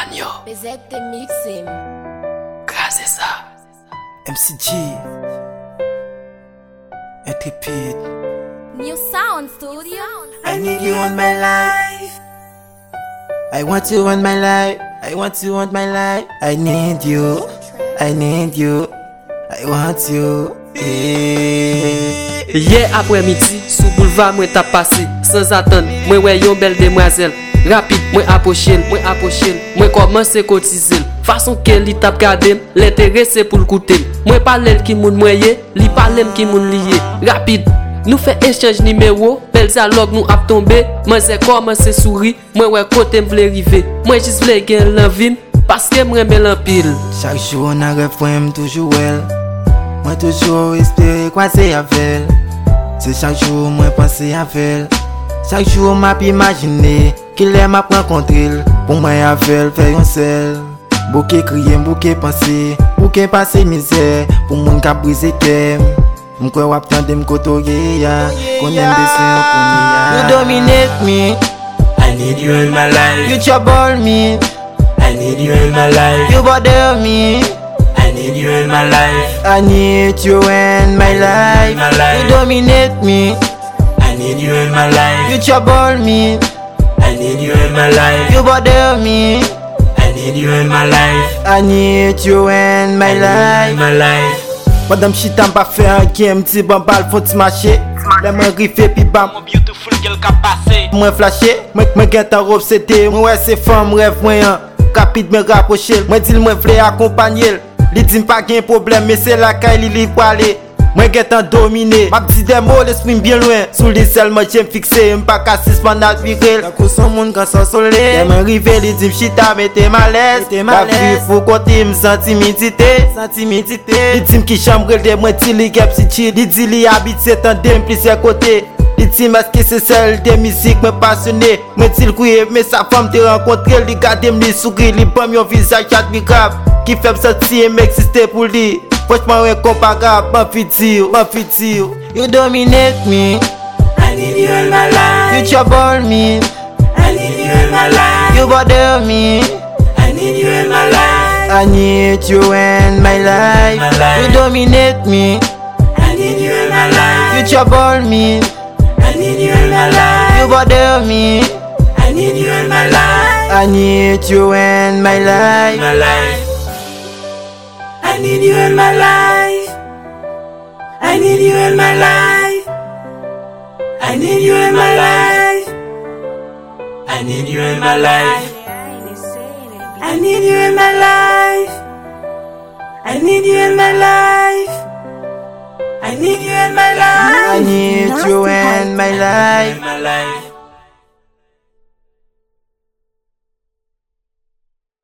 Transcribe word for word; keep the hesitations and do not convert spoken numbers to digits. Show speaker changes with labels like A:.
A: Banyo.
B: Bezette mixing.
A: Grâce à ça.
C: M C G. Intrépide.
B: New Sound Studio.
C: I need you on my life. I want you on my life. I want you on my life. I need you. I need you. I want you. Yeah.
D: Hier après-midi, sous boulevard moi t'a passé sans attendre. Moi ouais yon belle demoiselle. Rapide, moi approcher, moi approcher, moi commencer cotiser. Façon qu'elle li t'a gardé, l'intéressé pour le coûter. Moi parle qui moun moyen, li parle qui moun lié. Rapide, nous fait échange numéro, belle dialogue nous a tombé. Moi c'est commencer sourire, moi ouais côté m'vle river. Moi juste vle gen l'envie parce que m'aime l'empile.
C: Chaque jour on a rêve toujours elle. Moi toujours espérer croiser avec elle. C'est chaque jour moi penser à elle. Chaque jour m'a imaginé qu'il aime à rencontrer. Pour moi avec elle faire un seul. Bouquet crier, bouquet penser, bouquet passer misère. Pour mon cap briser thème. M'kwa wap tande m'kotoye ya. Konen dessin konen ya. You dominate me.
E: I need you in my life.
C: You trouble me.
E: I need you in my life.
C: You bother me.
E: I need you in my life.
C: I need you in my life.
E: My life.
C: You dominate me.
E: I need you in my life.
C: You trouble me.
E: I need you in my life.
C: You bother me.
E: I need you in my life.
C: I need you in my life.
E: My life.
C: Madame Chita m'a fait un game, ti bambal faut ti marcher. Les mains riffées pi bam.
E: Mon beautiful girl qu'a passé.
C: Moi flashé, moi moi get un obsédé. Moi ouais c'est femme rêve moi rapide me rapprocher. Moi dis moi vle accompagner. Li dit pas gain problème mais c'est la caille li pour aller. Moi get un dominé. M'a dit des mots l'esprit bien loin. Sous les seulement j'aime fixé, m'pas cassis pendant viril. La cause son monde quand ça soleil. Les mains riffées li dit Chita mettez malaise. La vie faut côté me sentimidité, sentimidité. Li dit qui chambre de moi ti li gap si chill. Li dit li habite c'est un dem plus à côté. Li dit masque c'est celle de musique me passionné. Moi ti le couiller mais sa femme te rencontré, li garde me li sourire, li bam yon visage admirable qui fait me sentir m'exister pour lui. Franchement incomparable, ma fille, ma fille. You dominate me.
E: I need you in my life.
C: You trouble me.
E: I need you in my life.
C: You bother me.
E: I need you in my life.
C: I need you in my life.
E: My life.
C: You dominate me.
E: I need you in my life.
C: You trouble me.
E: I need you in my life.
C: You bother me.
E: I need you in my life.
C: I need you in my life.
E: My life. I need you in my life. I need you in my life. I need you in my life. I need you in my life. I need you in my life. I need you in my life. I need you in my life.
C: I need you in my life.
E: My life.